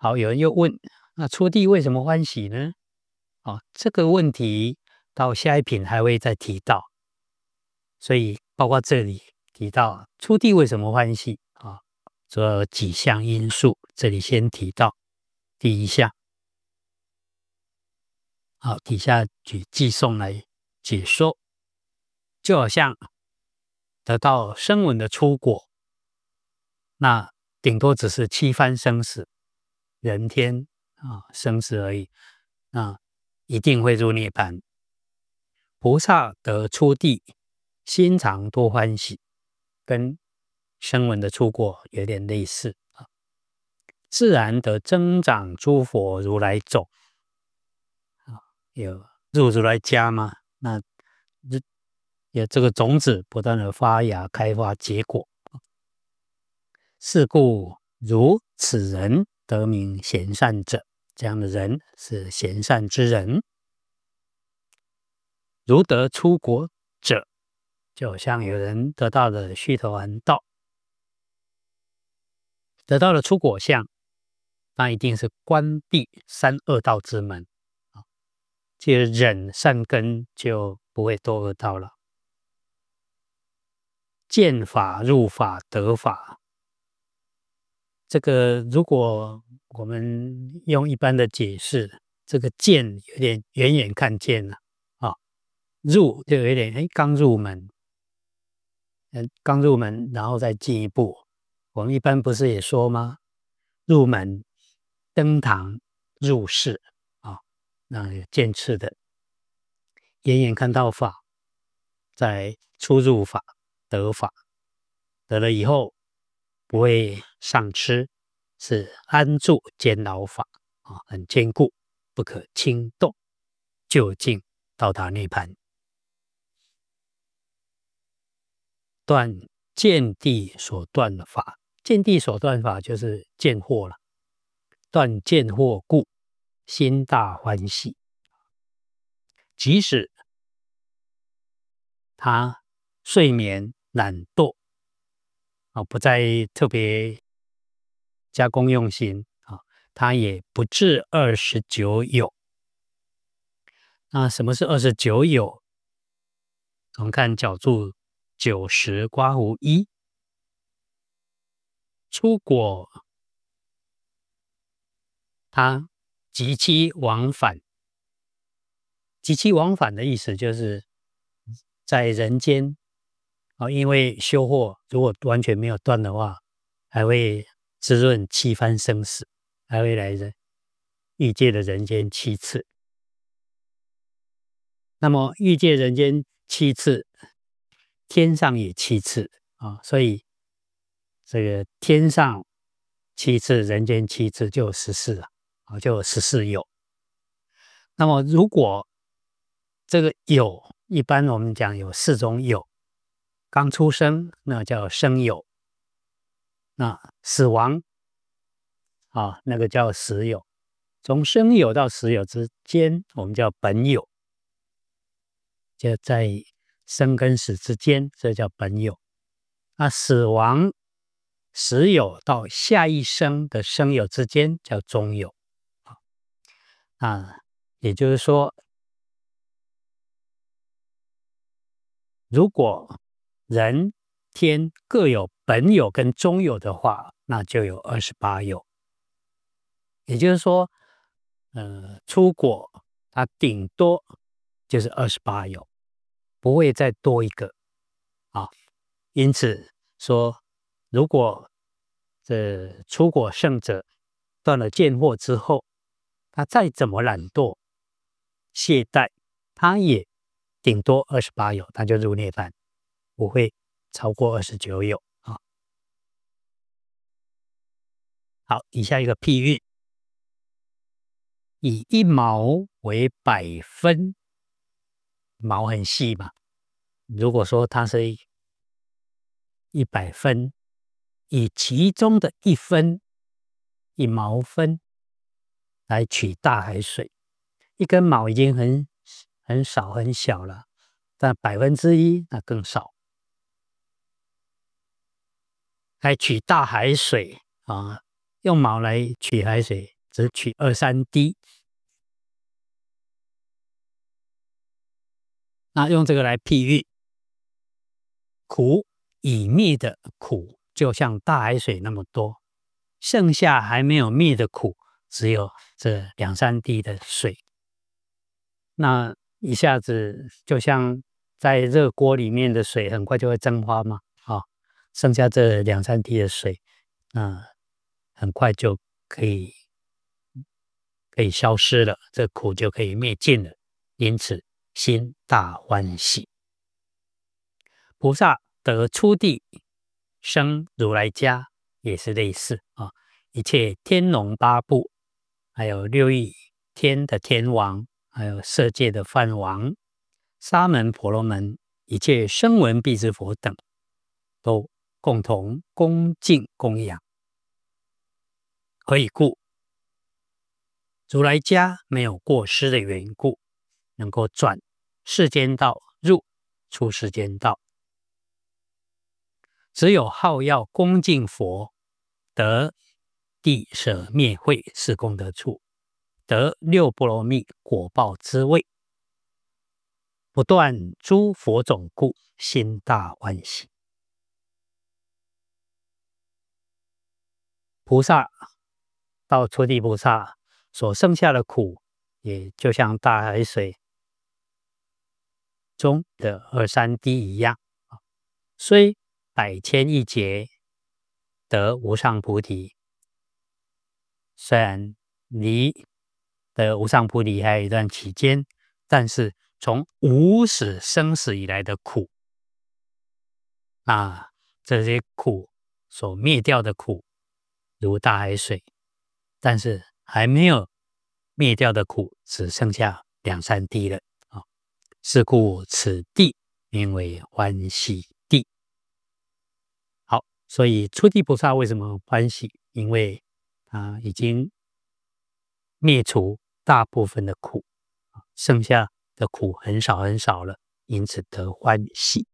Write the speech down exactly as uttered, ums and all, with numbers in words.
好，有人又问，那出地为什么欢喜呢？哦，这个问题到下一品还会再提到，所以包括这里提到出地为什么欢喜啊，主要有几项因素，这里先提到第一项。好，底下举寄颂来解说，就好像得到声闻的出果，那顶多只是七番生死，人天啊生死而已，那一定会入涅槃。菩萨得出地，心常多欢喜，跟声闻的出果有点类似啊。自然得增长诸佛如来种啊，有入如来家嘛？那有这个种子不断的发芽、开花、结果。是故如此人得名贤善者，这样的人是贤善之人。如得出果者，就好像有人得到了须陀洹道，得到了出果相，那一定是关闭三恶道之门，这个忍善根就不会堕恶道了。见法入法得法，这个如果我们用一般的解释，这个见有点远远看见了啊，入就有点哎刚入门，嗯刚入门，然后再进一步。我们一般不是也说吗？入门、登堂、入室啊，那有渐次的，远远看到法，再出入法得法，得了以后不会丧失。是安住坚牢法啊，很坚固，不可轻动，究竟到达涅槃。断见地所断的法，见地所断法就是见惑了。断见惑故，心大欢喜。即使他睡眠懒惰啊，不再特别加功用心啊，他也不至二十九有。那什么是二十九有？我们看角注九十刮胡一，出果它即期往返，即期往返的意思就是在人间啊，因为修惑如果完全没有断的话，还会滋润七番生死，还会来人欲界的人间七次。那么欲界人间七次，天上也七次啊，所以这个天上七次，人间七次，就有十四了啊，就有十四有。那么如果这个有，一般我们讲有四种有，刚出生那叫生有，那死亡啊，那个叫死有。从生有到死有之间，我们叫本有，就在生跟死之间，这叫本有。那死亡死有到下一生的生有之间，叫中有。啊，也就是说，如果人天各有本有跟中有的话，那就有二十八有。也就是说，呃，出果它顶多就是二十八有，不会再多一个啊。因此说，如果这出果圣者断了见惑之后，他再怎么懒惰懈怠，他也顶多二十八有，他就入涅槃，不会超过二十九有啊。好，以下一个譬喻，以一毛为百分，毛很细嘛，如果说它是一百分，以其中的一分，一毛分来取大海水，一根毛已经很很少很小了，但百分之一那更少。来取大海水啊，用毛来取海水， 只取二三滴。那用这个来譬喻，苦已灭的苦就像大海水那么多，剩下还没有灭的苦只有这两三滴的水。那一下子就像在热锅里面的水很快就会蒸发嘛，啊、哦，剩下这两三滴的水，那很快就可以可以消失了，这苦就可以灭尽了，因此心大欢喜。菩萨得初地生如来家也是类似啊，一切天龙八部，还有六欲天的天王，还有色界的梵王、沙门、婆罗门，一切声闻辟支佛等，都共同恭敬供养。何以故？如来家没有过失的缘故，能够转世间道入出世间道。只有好要恭敬佛，得地舍灭慧是功德处，得六波罗蜜果报之位，不断诸佛种故，心大欢喜。菩萨到初地菩萨所剩下的苦，也就像大海水中的二三滴一样，虽百千亿劫得无上菩提，虽然离的无上菩提还有一段期间，但是从无始生死以来的苦，那这些苦所灭掉的苦如大海水，但是还没有灭掉的苦只剩下两三滴了啊！是故此地名为欢喜地。好，所以初地菩萨为什么欢喜？因为他已经灭除大部分的苦，剩下的苦很少很少了，因此得欢喜。